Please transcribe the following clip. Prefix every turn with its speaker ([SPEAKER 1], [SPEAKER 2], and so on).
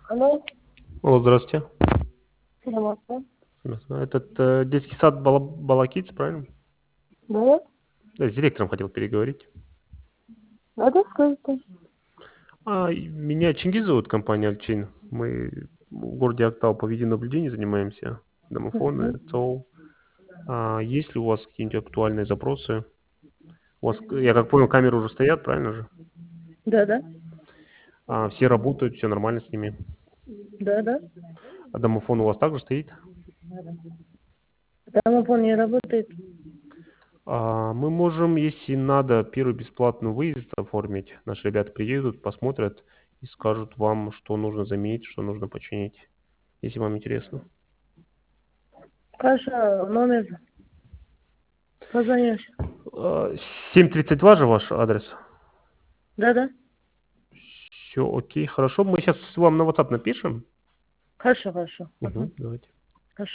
[SPEAKER 1] Алло,
[SPEAKER 2] О, здравствуйте.
[SPEAKER 1] здравствуйте.
[SPEAKER 2] Этот детский сад Балакиц, правильно?
[SPEAKER 1] Да,
[SPEAKER 2] Да, с директором хотел переговорить.
[SPEAKER 1] да, скажите.
[SPEAKER 2] Меня Чингиз зовут, компания Альчин. Мы в городе Актау по видеонаблюдению занимаемся, домофоны,
[SPEAKER 1] Мгм.
[SPEAKER 2] ЦОУ. Есть ли у вас какие-нибудь актуальные запросы? У вас, я как понял, камеры уже стоят, правильно же?
[SPEAKER 1] Да, да,
[SPEAKER 2] Все работают, все нормально с ними.
[SPEAKER 1] да, да.
[SPEAKER 2] А домофон у вас также стоит?
[SPEAKER 1] Домофон не работает.
[SPEAKER 2] Мы можем, если надо, первый бесплатный выезд оформить. Наши ребята приедут, посмотрят и скажут вам, что нужно заменить, что нужно починить, если вам интересно.
[SPEAKER 1] Хорошо, номер позвонишь.
[SPEAKER 2] 732 же ваш адрес?
[SPEAKER 1] Да, да.
[SPEAKER 2] Все окей, хорошо. Мы сейчас вам на WhatsApp напишем.
[SPEAKER 1] Хорошо, хорошо. Ага.
[SPEAKER 2] Давайте.